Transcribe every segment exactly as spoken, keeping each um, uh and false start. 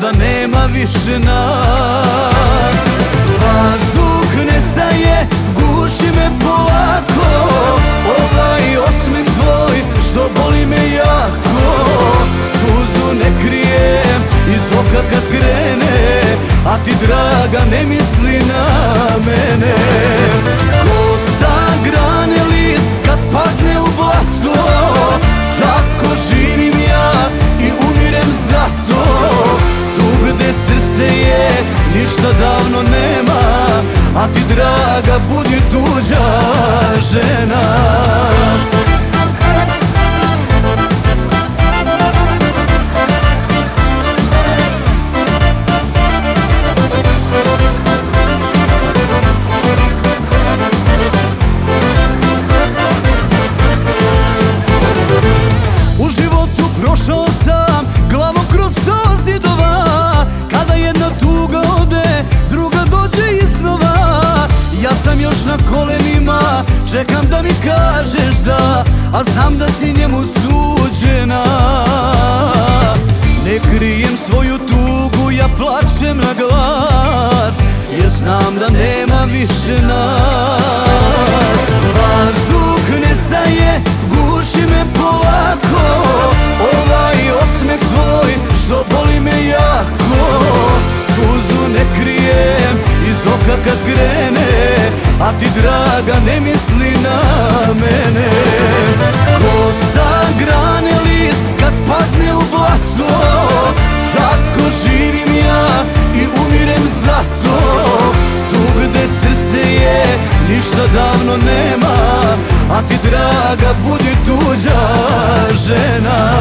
da nema više nas. Vazduh nestaje, guši me polako, ovaj osmeh tvoj što boli me jako. Suzu ne krijem iz oka kad krene, a ti draga ne misli na mene. Ko sagrane list kad padne u blato, tako živim ja i umirem za to. Tu gde srce je ništa davno nema, a ti draga budi tuđa žena. Prošao sam glavom kroz sto zidova, kada jedna tuga ode, druga dođe iznova. Ja sam još na kolenima, čekam da mi kažeš da, a znam da si njemu suđena. Ne krijem svoju tugu, ja plačem na glas, jer znam da nema više nas. Vazduh nestaje, guši me polako, ovaj osmeh tvoj što boli me jako. Suzu ne krijem iz oka kad krene, a ti draga ne misli na mene. Ko sagrane list kad padne u blato, tako živim ja i umirem za to. Tu gde srce je ništa davno nema, a ti draga budi tuđa žena.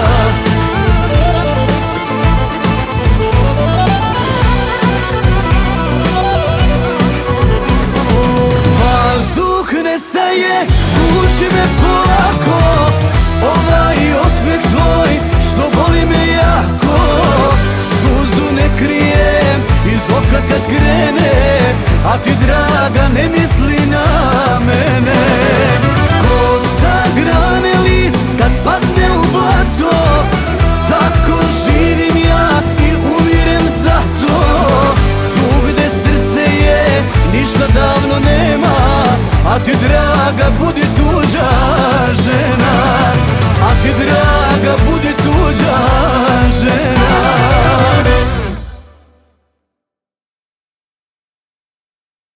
Vazduh nestaje, guši me polako, ovaj osmeh tvoj što boli me jako. Suzu ne krijem iz oka kad krene, a ti draga ne misli na mene. Ko sagrane list kad padne u blato, tako živim ja i umirem za to. Tu gde srce je ništa davno nema, a ti draga budi tuđa žena. A ti draga budi